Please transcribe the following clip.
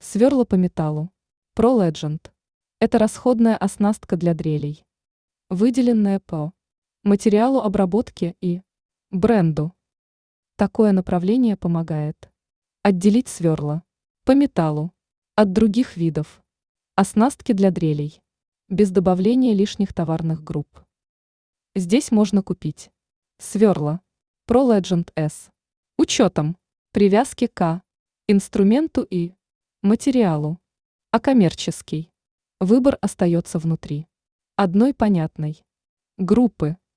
Сверла по металлу. Pro Legend. Это расходная оснастка для дрелей. Выделенная по материалу обработки и бренду. Такое направление помогает отделить сверла по металлу от других видов оснастки для дрелей без добавления лишних товарных групп. Здесь можно купить сверла Pro Legend S учетом привязки к инструменту и материалу, а коммерческий выбор остается внутри одной понятной группы